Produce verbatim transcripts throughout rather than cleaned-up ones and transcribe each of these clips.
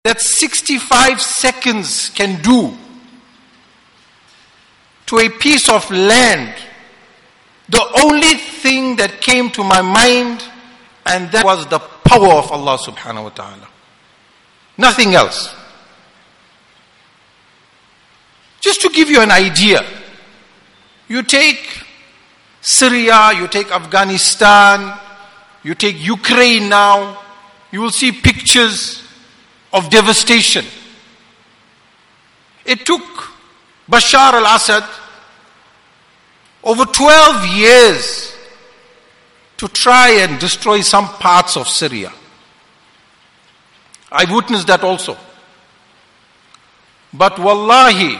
that sixty-five seconds can do to a piece of land, the only thing that came to my mind, and that was the power of Allah subhanahu wa ta'ala. Nothing else. Just to give you an idea, you take Syria, you take Afghanistan, you take Ukraine now, you will see pictures of devastation. It took Bashar al-Assad over twelve years to try and destroy some parts of Syria. I witnessed that also. But wallahi,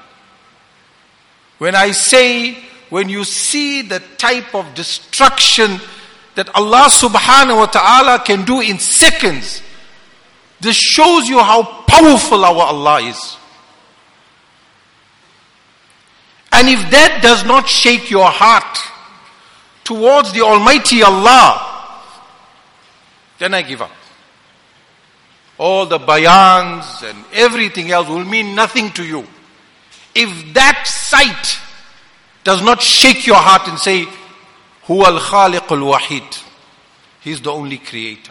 when I say, when you see the type of destruction that Allah subhanahu wa ta'ala can do in seconds, this shows you how powerful our Allah is. And if that does not shake your heart towards the Almighty Allah, then I give up. All the bayans and everything else will mean nothing to you. If that sight does not shake your heart and say, Huwa al-Khaliq al-Wahid, He is the only creator.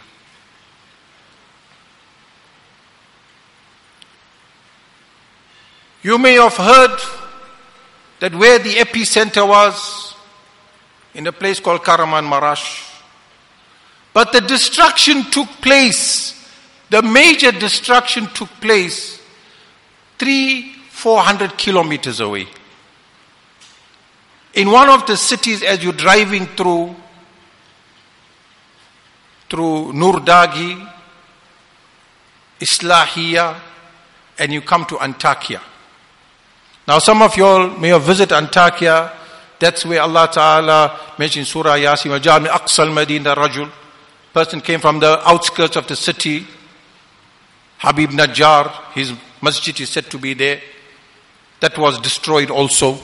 You may have heard that where the epicenter was, in a place called Karaman Marash. But the destruction took place, the major destruction took place three, four hundred kilometers away. In one of the cities, as you're driving through, through Nurdagi, Islahiyya, and you come to Antakya. Now some of you all may have visited Antakya. That's where Allah Ta'ala mentioned Surah Yasin, وَجَعَلْ مِنْ أَقْصَى الْمَدِينَةِ رَجُلٌ. Person came from the outskirts of the city. Habib Najjar, his masjid is said to be there. That was destroyed also.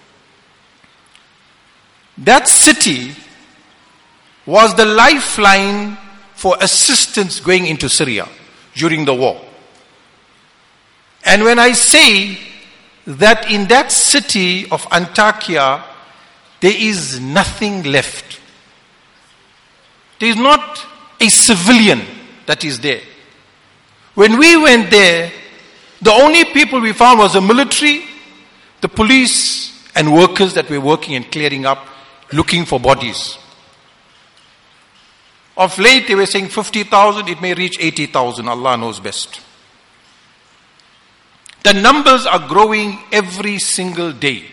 That city was the lifeline for assistance going into Syria during the war. And when I say that in that city of Antakya, there is nothing left. There is not a civilian that is there. When we went there, the only people we found was the military, the police, and workers that were working and clearing up, looking for bodies. Of late, they were saying fifty thousand, it may reach eighty thousand, Allah knows best. The numbers are growing every single day.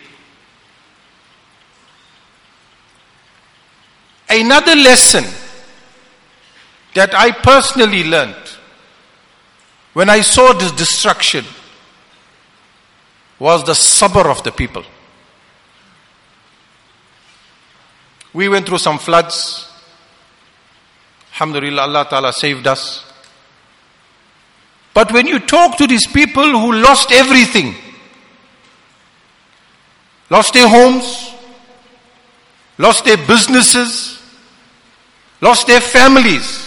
Another lesson that I personally learned when I saw this destruction was the sabr of the people. We went through some floods. Alhamdulillah, Allah Ta'ala saved us. But when you talk to these people who lost everything, lost their homes, lost their businesses, lost their families.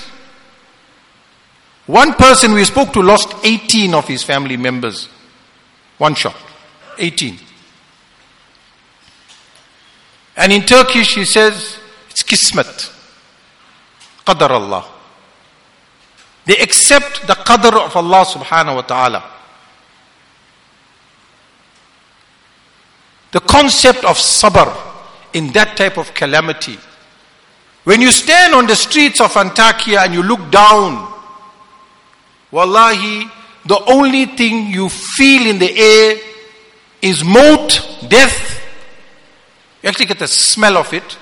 One person we spoke to lost eighteen of his family members. One shot. eighteen. And in Turkish he says, it's kismet. Qadar Allah. They accept the qadr of Allah subhanahu wa ta'ala. The concept of sabr in that type of calamity. When you stand on the streets of Antakya and you look down, wallahi, the only thing you feel in the air is maut, death. You actually get the smell of it.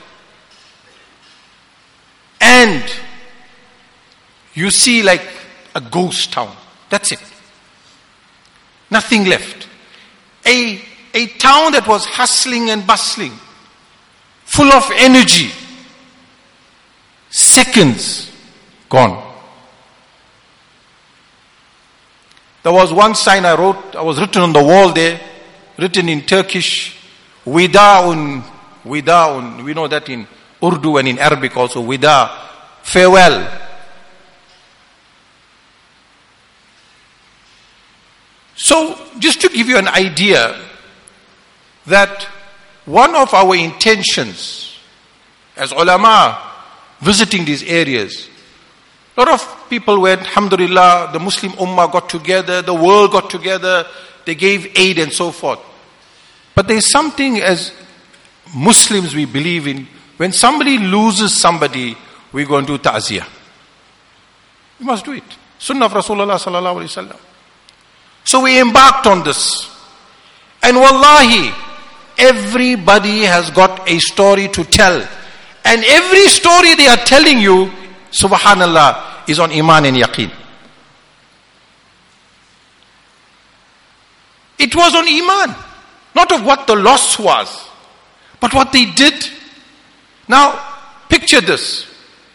And you see like a ghost town. That's it. Nothing left. A, a town that was hustling and bustling, full of energy. Seconds gone. There was one sign I wrote, I was written on the wall there, written in Turkish, Wida'un, Wida'un. We know that in Urdu and in Arabic also, Wida, farewell. So, just to give you an idea that one of our intentions as ulama visiting these areas, a lot of people went, alhamdulillah, the Muslim ummah got together, the world got together, they gave aid and so forth. But there's something as Muslims we believe in, when somebody loses somebody, we go and do ta'ziyah. We must do it. Sunnah of Rasulullah sallallahu alaihi wasallam. So we embarked on this. And wallahi, everybody has got a story to tell. And every story they are telling you, subhanallah, is on iman and yaqeen. It was on iman. Not of what the loss was, but what they did. Now, picture this.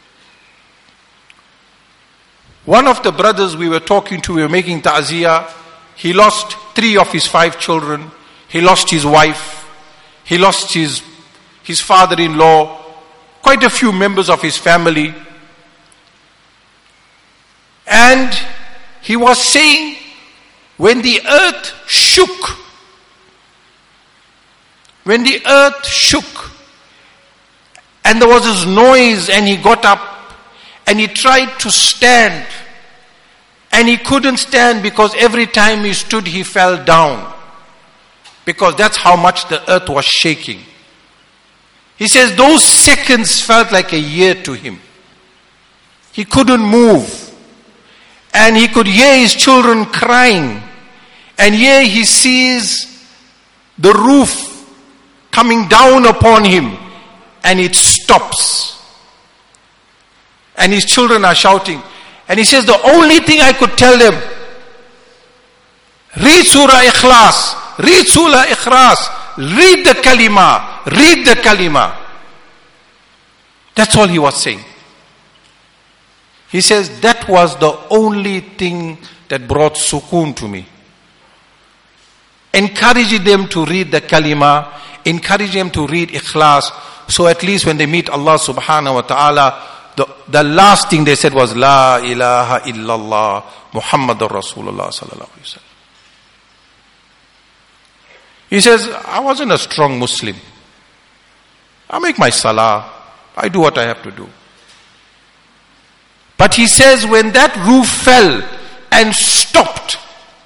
One of the brothers we were talking to, we were making ta'ziyah. He lost three of his five children. He lost his wife. He lost his, his father-in-law. Quite a few members of his family. And he was saying, when the earth shook, when the earth shook, and there was this noise, and he got up, and he tried to stand, and he couldn't stand because every time he stood, he fell down. Because that's how much the earth was shaking. He says those seconds felt like a year to him. He couldn't move. And he could hear his children crying. And here he sees the roof coming down upon him. And it stops. And his children are shouting. And he says, the only thing I could tell them, read Surah Ikhlas, read Surah Ikhlas, read the kalima, read the kalima. That's all he was saying. He says, that was the only thing that brought sukoon to me. Encouraging them to read the kalima, encouraging them to read Ikhlas, so at least when they meet Allah subhanahu wa ta'ala, The, the last thing they said was, La ilaha illallah Muhammadur Rasulullah sallallahu alaihi wasallam. He says, I wasn't a strong Muslim. I make my salah. I do what I have to do. But he says, when that roof fell and stopped,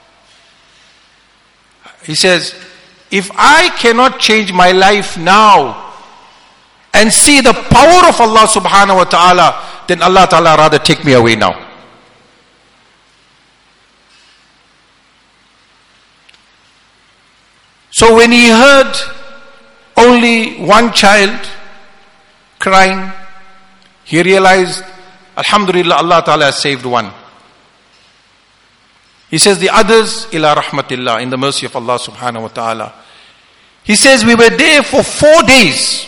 he says, if I cannot change my life now, and see the power of Allah subhanahu wa ta'ala, then Allah ta'ala rather take me away now. So when he heard only one child crying, he realized, alhamdulillah, Allah ta'ala has saved one. He says the others, ila rahmatillah, in the mercy of Allah subhanahu wa ta'ala. He says we were there for four days.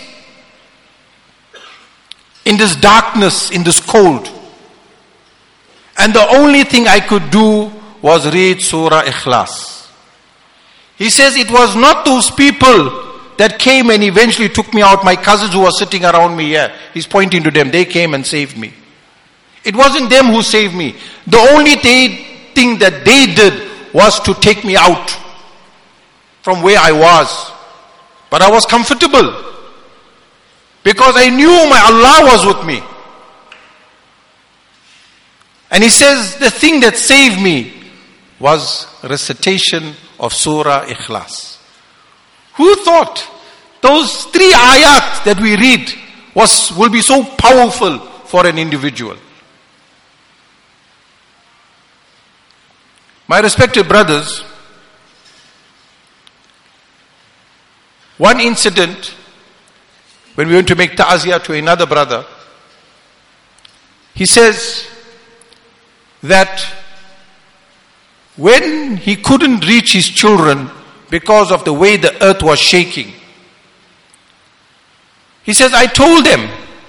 In this darkness, in this cold. And the only thing I could do was read Surah Ikhlas. He says it was not those people that came and eventually took me out, my cousins who were sitting around me here. He's pointing to them. They came and saved me. It wasn't them who saved me. The only thing that they did was to take me out from where I was. But I was comfortable. Because I knew my Allah was with me. And he says the thing that saved me was recitation of Surah Ikhlas. Who thought those three ayat that we read was will be so powerful for an individual? My respected brothers, one incident, when we went to make ta'aziyah to another brother, he says that when he couldn't reach his children because of the way the earth was shaking, he says, I told them,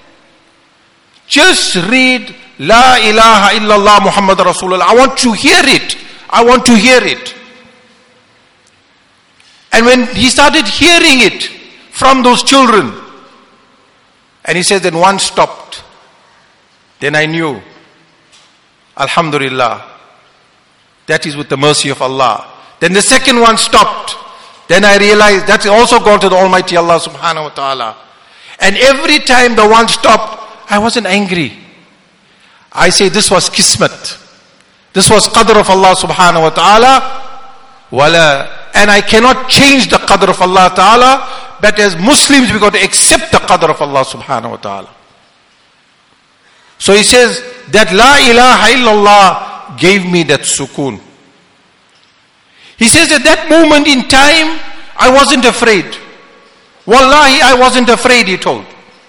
just read La ilaha illallah Muhammad Rasulullah. I want to hear it. I want to hear it. And when he started hearing it from those children, and he says, then one stopped. Then I knew, alhamdulillah, that is with the mercy of Allah. Then the second one stopped. Then I realized that's also gone to the Almighty Allah subhanahu wa ta'ala. And every time the one stopped, I wasn't angry. I say this was kismet. This was qadr of Allah subhanahu wa ta'ala. Wala. And I cannot change the qadr of Allah ta'ala. But as Muslims, we got to accept the qadr of Allah subhanahu wa ta'ala. So he says that La ilaha illallah gave me that sukoon. He says at that moment in time, I wasn't afraid. Wallahi, I wasn't afraid, he told.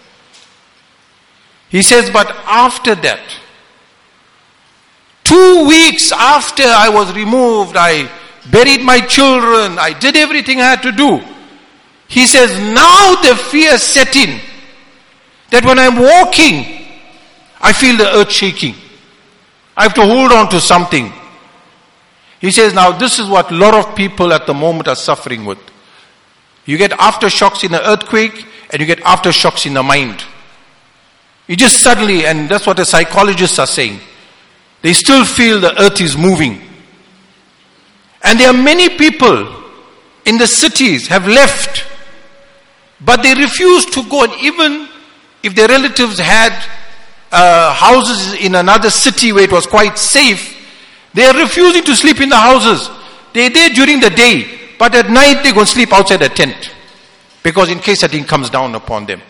He says, but after that, two weeks after I was removed, I buried my children, I did everything I had to do. He says, now the fear set in, that when I'm walking, I feel the earth shaking. I have to hold on to something. He says, now this is what a lot of people at the moment are suffering with. You get aftershocks in an earthquake, and you get aftershocks in the mind. You just suddenly, and that's what the psychologists are saying, they still feel the earth is moving. And there are many people in the cities have left, but they refuse to go. And even if their relatives had uh, houses in another city where it was quite safe, they are refusing to sleep in the houses. They're there during the day, but at night they go and sleep outside a tent, because in case something comes down upon them.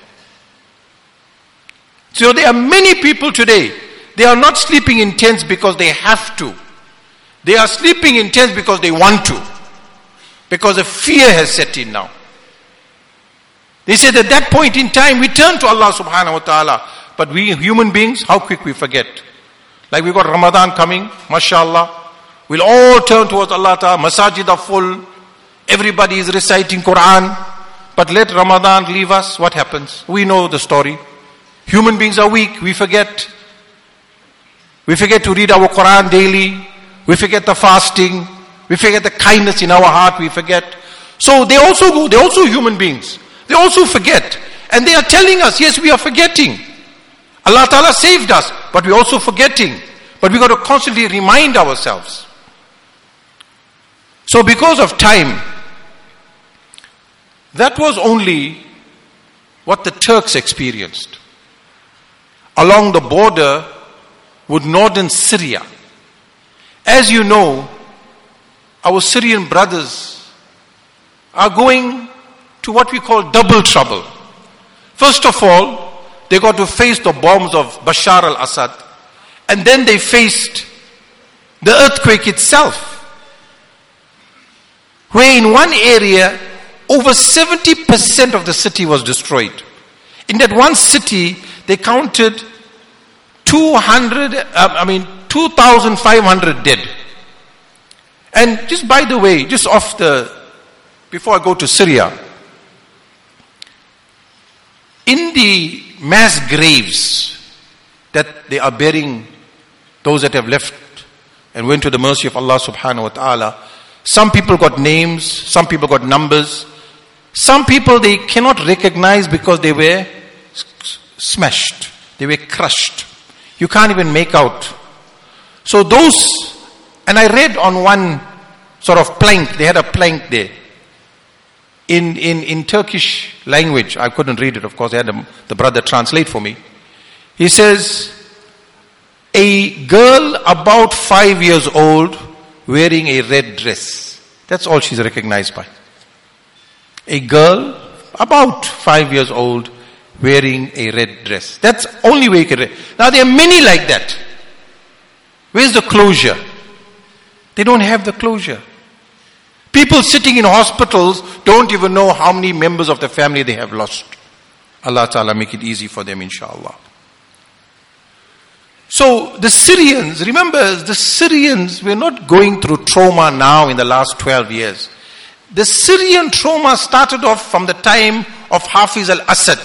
So there are many people today, they are not sleeping in tents because they have to. They are sleeping in tents because they want to. Because a fear has set in now. They said at that point in time, we turn to Allah subhanahu wa ta'ala. But we human beings, how quick we forget. Like we got Ramadan coming, mashallah. We'll all turn towards Allah ta'ala. Masajid are full. Everybody is reciting Quran. But let Ramadan leave us, what happens? We know the story. Human beings are weak, we forget. We forget to read our Quran daily. We forget the fasting. We forget the kindness in our heart, we forget. So they also go, they're also human beings. They also forget. And they are telling us, yes, we are forgetting. Allah Ta'ala saved us, but we're also forgetting. But we got to constantly remind ourselves. So because of time, that was only what the Turks experienced. Along the border with northern Syria. As you know, our Syrian brothers are going to what we call double trouble. First of all, they got to face the bombs of Bashar al-Assad. And then they faced the earthquake itself. Where in one area, over seventy percent of the city was destroyed. In that one city, they counted two hundred, I mean, two thousand five hundred dead. And just by the way, just off the, before I go to Syria, in the mass graves that they are burying those that have left and went to the mercy of Allah subhanahu wa ta'ala, some people got names, some people got numbers, some people they cannot recognize because they were smashed, they were crushed. You can't even make out. So those, and I read on one sort of plank, they had a plank there. In, in, in Turkish language, I couldn't read it, of course, I had a, the brother translate for me. He says, a girl about five years old wearing a red dress. That's all she's recognized by. A girl about five years old wearing a red dress. That's only way you can read. Now there are many like that. Where's the closure? They don't have the closure. People sitting in hospitals don't even know how many members of the family they have lost. Allah Ta'ala make it easy for them, inshallah. So the Syrians, remember the Syrians, we're not going through trauma now in the last twelve years. The Syrian trauma started off from the time of Hafiz al-Assad.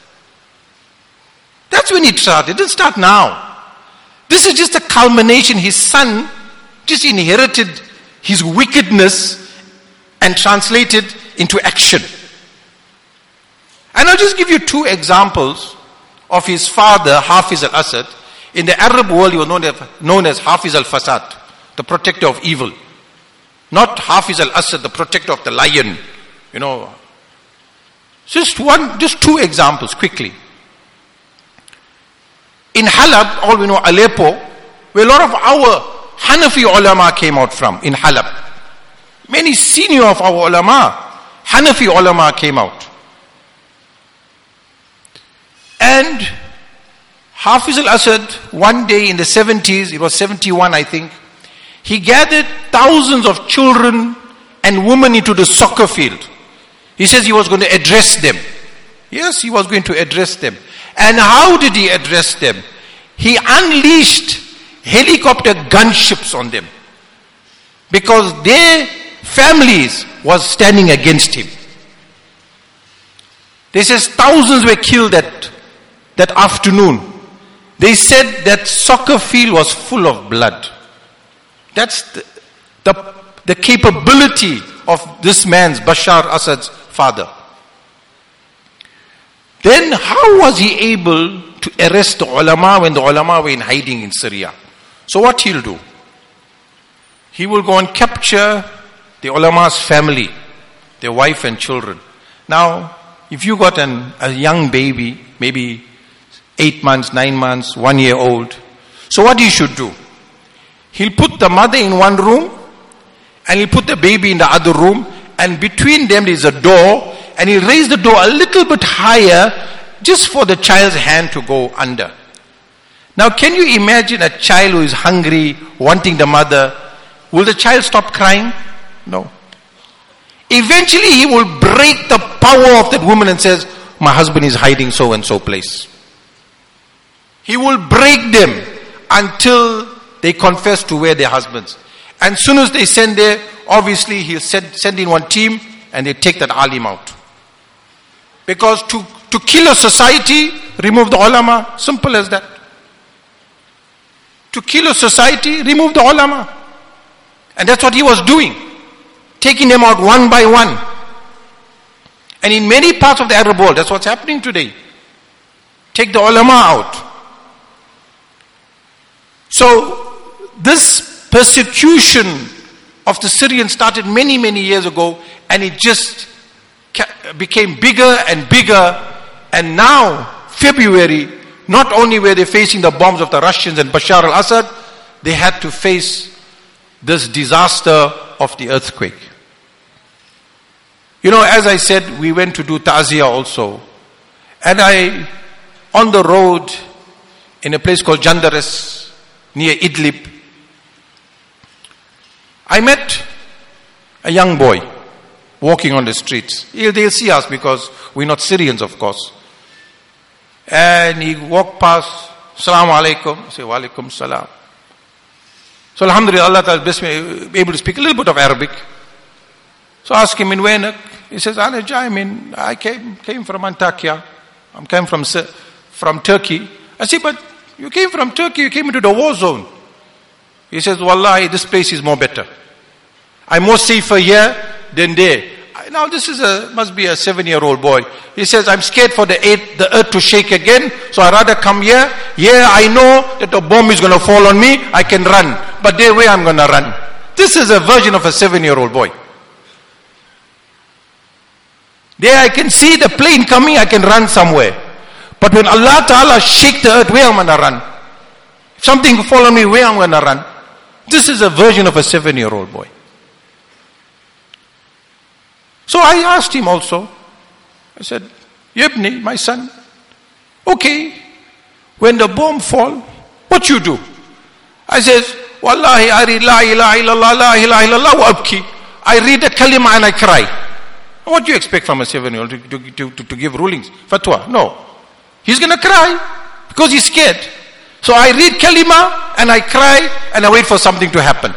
That's when it started. It didn't start now. This is just a culmination. His son just inherited his wickedness and translated into action. And I'll just give you two examples of his father, Hafiz al-Assad. In the Arab world, he was known as, known as Hafiz al-Fasad, the protector of evil. Not Hafiz al-Assad, the protector of the lion. You know. Just one, just two examples quickly. In Halab, all we know, Aleppo, where a lot of our Hanafi ulama came out from, in Halab. Many senior of our ulama, Hanafi ulama came out. And Hafiz al-Assad, one day in the seventies, it was seventy-one I think, he gathered thousands of children and women into the soccer field. He says he was going to address them. Yes, he was going to address them. And how did he address them? He unleashed helicopter gunships on them. Because their families was standing against him. They says thousands were killed that, that afternoon. They said that soccer field was full of blood. That's the, the, the capability of this man's, Bashar Assad's father. Then how was he able to arrest the ulama when the ulama were in hiding in Syria? So what he'll do? He will go and capture the ulama's family, their wife and children. Now, if you got an, a young baby, maybe eight months, nine months, one year old, so what he should do? He'll put the mother in one room and he'll put the baby in the other room, and between them there's a door, and he'll raise the door a little bit higher just for the child's hand to go under. Now can you imagine a child who is hungry, wanting the mother? Will the child stop crying? No. Eventually he will break the power of that woman and says, my husband is hiding so and so place. He will break them until they confess to where their husbands. And as soon as they send there, obviously he'll send, send in one team and they take that alim out. Because to, to kill a society, remove the ulama. Simple as that. To kill a society, remove the ulama. And that's what he was doing. Taking them out one by one. And in many parts of the Arab world, that's what's happening today. Take the ulama out. So, this persecution of the Syrians started many, many years ago, and it just became bigger and bigger. And now, February, not only were they facing the bombs of the Russians and Bashar al-Assad, they had to face this disaster of the earthquake. You know, as I said, we went to do ta'ziyah also. And I, on the road, in a place called Jandaras, near Idlib, I met a young boy walking on the streets. They'll see us because we're not Syrians, of course. And he walked past, Assalamu alaikum. I say, wa alaikum salam. So Alhamdulillah, Allah Ta'ala blessed me, able to speak a little bit of Arabic. So I asked him in Wainak. He says, I mean, I came, came from Antakya. I came from, from Turkey. I said, but you came from Turkey, you came into the war zone. He says, Wallahi, this place is more better. I'm more safer here than there. Now this is a, must be a seven-year-old boy. He says, I'm scared for the earth, the earth to shake again, so I'd rather come here. Here I know that a bomb is going to fall on me, I can run. But there where I'm going to run. This is a version of a seven-year-old boy. There I can see the plane coming, I can run somewhere. But when Allah Ta'ala shake the earth, where am I going to run? If something will fall on me, where am I going to run? This is a version of a seven-year-old boy. So I asked him also, I said, Yebni, my son, okay, when the bomb fall, what you do? I said, Wallahi, I read La ilaha illallah, La ilaha illallah wa abki. I read the kalima and I cry. What do you expect from a seven-year-old to, to, to, to give rulings? Fatwa? No. He's going to cry because he's scared. So I read kalima and I cry and I wait for something to happen.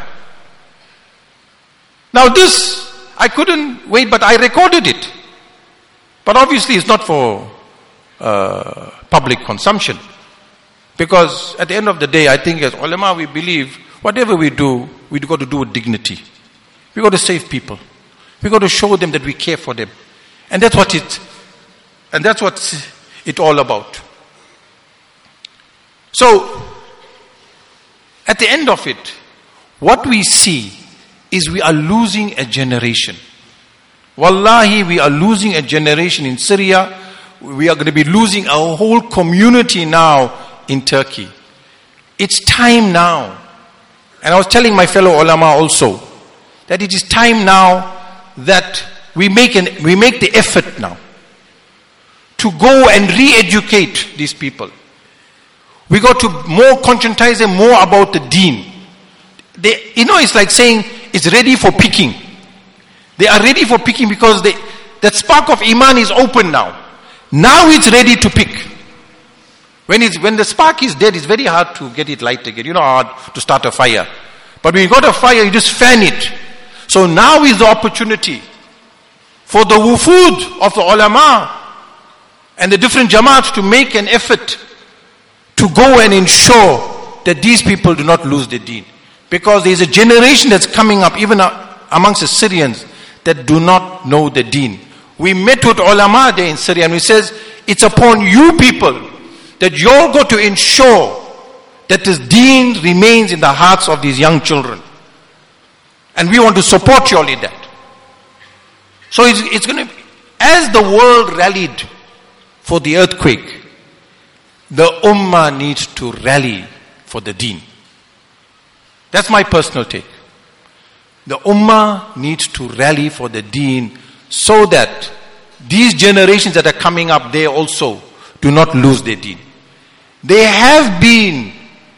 Now this, I couldn't wait, but I recorded it. But obviously it's not for uh, public consumption. Because at the end of the day, I think as ulama we believe, whatever we do, we've got to do with dignity. We've got to save people. We've got to show them that we care for them. And that's what it, and that's what it's all about. So, at the end of it, what we see is we are losing a generation. Wallahi, we are losing a generation in Syria. We are going to be losing our whole community now in Turkey. It's time now. And I was telling my fellow ulama also that it is time now that we make an, we make the effort now to go and re-educate these people. We got to more conscientize them more about the deen. They, you know, it's like saying it's ready for picking. They are ready for picking because they, that spark of iman is open now. Now it's ready to pick. When it's, when the spark is dead, it's very hard to get it light again. You know how hard to start a fire. But when you got a fire, you just fan it. So now is the opportunity for the wufud of the ulama and the different jamaats to make an effort to go and ensure that these people do not lose their deen. Because there is a generation that's coming up, even amongst the Syrians, that do not know the deen. We met with ulama there in Syria and we says, it's upon you people that you're going to ensure that this deen remains in the hearts of these young children. And we want to support you all in that. So it's, it's going to be, as the world rallied for the earthquake, the ummah needs to rally for the deen. That's my personal take. The ummah needs to rally for the deen so that these generations that are coming up, they also do not lose their deen. They have been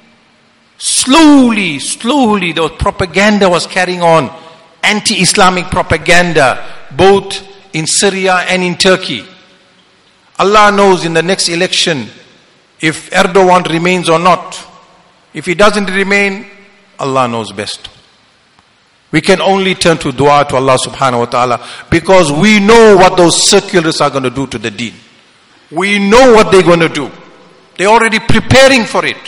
slowly, slowly, the propaganda was carrying on, anti-Islamic propaganda, both in Syria and in Turkey. Allah knows in the next election if Erdogan remains or not. If he doesn't remain, Allah knows best. We can only turn to dua to Allah subhanahu wa ta'ala because we know what those circulars are going to do to the deen. We know what they're going to do. They're already preparing for it.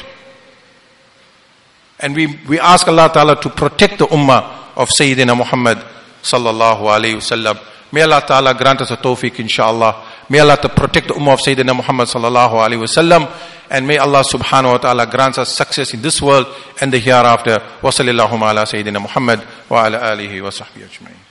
And we, we ask Allah ta'ala to protect the ummah of Sayyidina Muhammad sallallahu alayhi wasallam. May Allah ta'ala grant us a tawfiq inshallah. May Allah to protect the ummah of Sayyidina Muhammad sallallahu alayhi wasallam. And may Allah subhanahu wa ta'ala grant us success in this world and the hereafter. Wa sallallahu ala Sayyidina Muhammad wa ala alihi wa sahbihi ajma'in.